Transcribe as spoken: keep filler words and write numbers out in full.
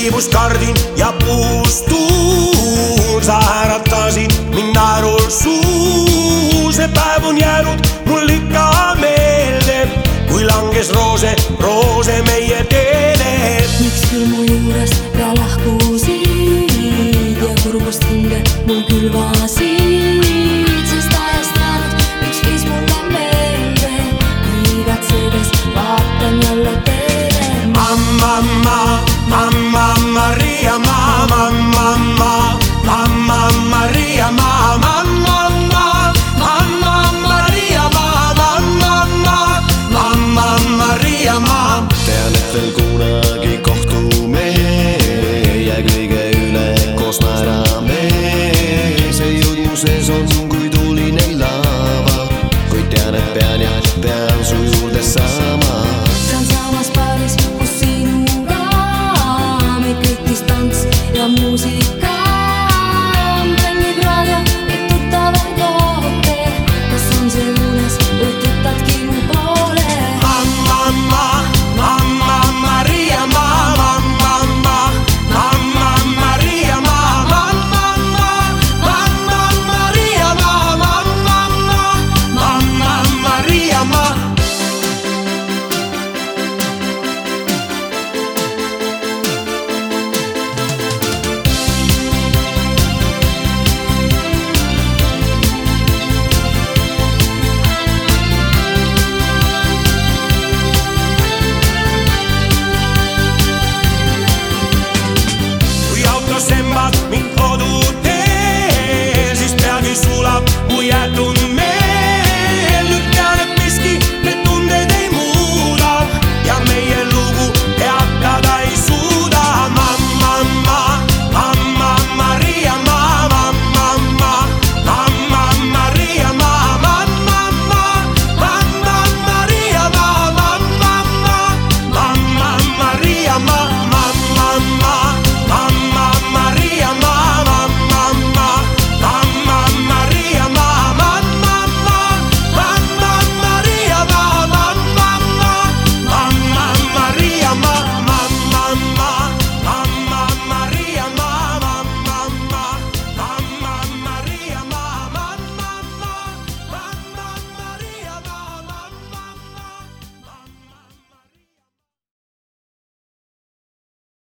kiibust kardin ja puustuun. Sa äratasid mind naerul suu. See päev on jäänud mul ikka meelde, kui langes roose, roose meie teele. Miks küll mu juurest ja lahkusid ja kurbust hinge mul külvasid, sest ajast jäänud üks viis mulle meelde, igatsedes vaatan jälle teele. Mamma, mamma, Maria, mamma, mamma, mamma, Maria, mamma, mamma, mamma, Maria, mamma, mamma, mamma, Maria, mamma. Tean, et veel kunagi kohtume ja kõige üle koos naerame. See jõud mu sees on kui tuline lava, kuid tean, et pean ja pean su juurde saama.